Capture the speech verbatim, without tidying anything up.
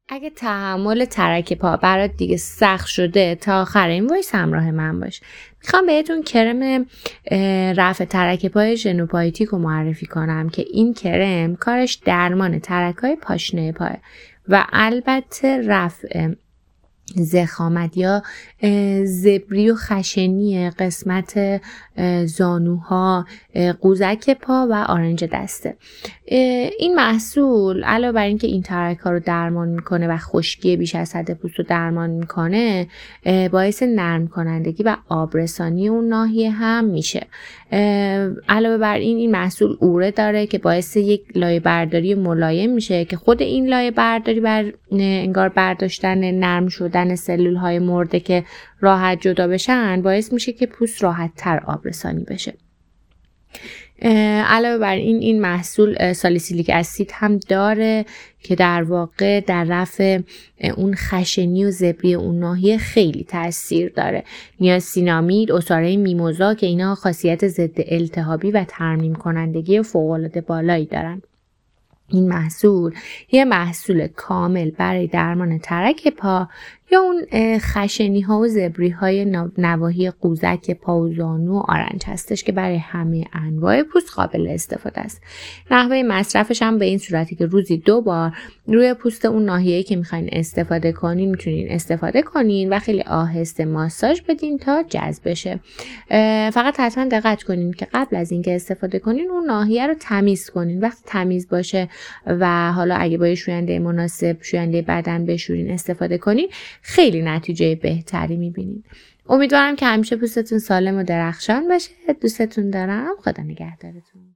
اگه تحمل ترک پا برات دیگه سخت شده تا آخر این وایس همراه من باش. میخوام بهتون کرم رفع ترک پای ژنوپایتیک رو معرفی کنم که این کرم کارش درمان ترک‌های پاشنه پاه و البته رفع زخامت یا زبری و خشنی قسمت زانوها، قوزک پا و آرنج دسته. این محصول علاوه بر اینکه این ترک‌ها رو درمان میکنه و خشکی بیش از حد پوست رو درمان میکنه، باعث نرم کنندگی و آبرسانی اون ناحیه هم میشه. علاوه بر این این محصول اوره داره که باعث یک لایه برداری ملایم میشه که خود این لایه برداری بر انگار برداشتن نرم شدن سلول های مرده که راحت جدا بشن باعث میشه که پوست راحت تر آبرسانی بشه. علاوه بر این این محصول سالیسیلیک اسید هم داره که در واقع در رفع اون خشنی و زبری اون ناحیه خیلی تاثیر داره. نیاسینامید، عصاره میموزا که اینا خاصیت ضد التهابی و ترمیم کنندگی فوق‌العاده بالایی دارن. این محصول یه محصول کامل برای درمان ترک پا یا اون خشنی ها و زبری های نواحی قوزک پا و زانو و آرنج هستش که برای همه انواع پوست قابل استفاده است. نحوه مصرفش هم به این صورتی که روزی دو بار روی پوست اون ناحیه‌ای که میخواین استفاده کنین میتونین استفاده کنین و خیلی آهسته ماساژ بدین تا جذب بشه. فقط حتما دقت کنین که قبل از اینکه استفاده کنین اون ناحیه رو تمیز کنین. وقتی تمیز باشه و حالا اگه با شوینده مناسب شوینده بدن بشورین استفاده کنین خیلی نتیجه بهتری میبینین. امیدوارم که همیشه پوستتون سالم و درخشان باشه. دوستتون دارم. خدا نگهدارتون.